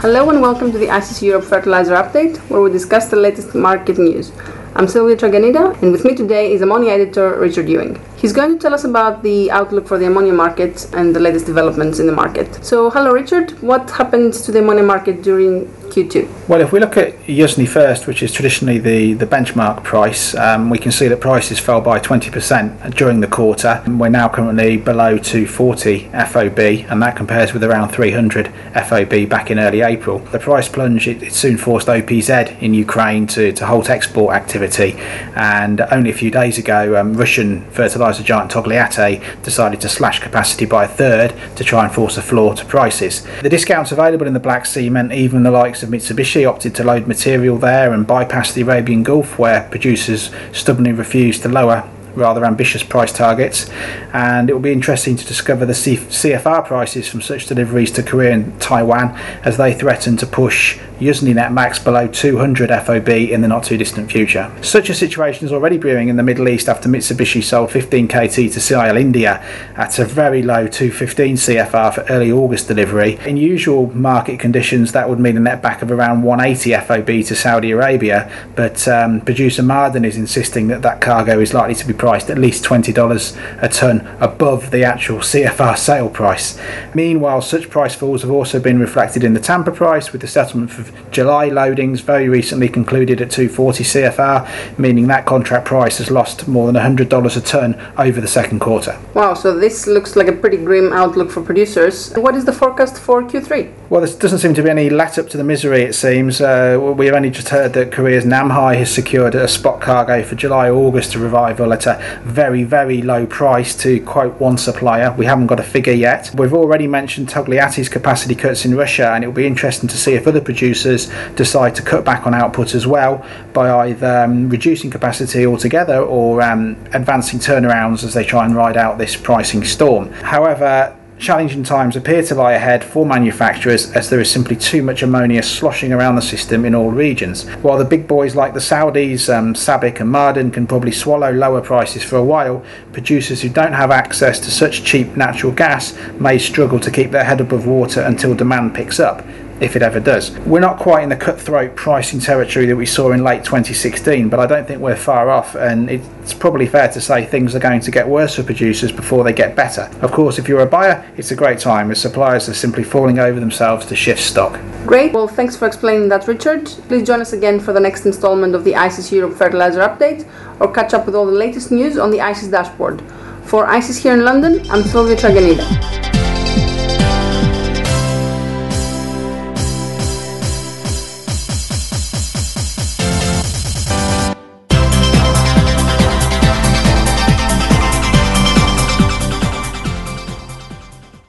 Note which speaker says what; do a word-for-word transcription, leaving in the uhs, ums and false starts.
Speaker 1: Hello and welcome to the ICIS Europe Fertilizer Update, where we discuss the latest market news. I'm Silvia Traganida, and with me today is ammonia editor Richard Ewing. He's going to tell us about the outlook for the ammonia market and the latest developments in the market. So, hello Richard, what happened to the ammonia market during Q two?
Speaker 2: Well, if we look at Yuzhny first, which is traditionally the, the benchmark price, um, we can see that prices fell by twenty percent during the quarter. We're now currently below two forty F O B, and that compares with around three hundred F O B back in early April. The price plunge, it, it soon forced O P Z in Ukraine to, to halt export activity, and only a few days ago, um, Russian fertilizer giant Togliatti decided to slash capacity by a third to try and force a floor to prices. The discounts available in the Black Sea meant even the likes of Mitsubishi opted to load material there and bypass the Arabian Gulf, where producers stubbornly refused to lower rather ambitious price targets. And it will be interesting to discover the C F R prices from such deliveries to Korea and Taiwan, as they threaten to push Yuzhny netbacks below two hundred F O B in the not too distant future. Such a situation is already brewing in the Middle East after Mitsubishi sold fifteen K T to C I L India at a very low two fifteen C F R for early August delivery. In usual market conditions, that would mean a netback of around one eighty F O B to Saudi Arabia, but um, producer Ma'aden is insisting that that cargo is likely to be priced at least twenty dollars a tonne above the actual C F R sale price. Meanwhile, such price falls have also been reflected in the Tampa price, with the settlement for July loadings very recently concluded at two forty C F R, meaning that contract price has lost more than one hundred dollars a tonne over the second quarter.
Speaker 1: Wow, so this looks like a pretty grim outlook for producers. What is the forecast for Q three?
Speaker 2: Well, there doesn't seem to be any let up to the misery, it seems. Uh, we've only just heard that Korea's Namhai has secured a spot cargo for July-August revival at a very, very low price, to quote one supplier. We haven't got a figure yet. We've already mentioned Togliatti's capacity cuts in Russia, and it will be interesting to see if other producers decide to cut back on output as well, by either um, reducing capacity altogether or um, advancing turnarounds as they try and ride out this pricing storm. However, challenging times appear to lie ahead for manufacturers, as there is simply too much ammonia sloshing around the system in all regions. While the big boys like the Saudis, um, SABIC and Ma'aden can probably swallow lower prices for a while, producers who don't have access to such cheap natural gas may struggle to keep their head above water until demand picks up, if it ever does. We're not quite in the cutthroat pricing territory that we saw in late twenty sixteen, but I don't think we're far off, and it's probably fair to say things are going to get worse for producers before they get better. Of course, if you're a buyer, it's a great time, as suppliers are simply falling over themselves to shift stock.
Speaker 1: Great, well thanks for explaining that, Richard. Please join us again for the next installment of the ICIS Europe Fertilizer Update, or catch up with all the latest news on the ICIS dashboard. For ICIS here in London, I'm Silvia Traganida.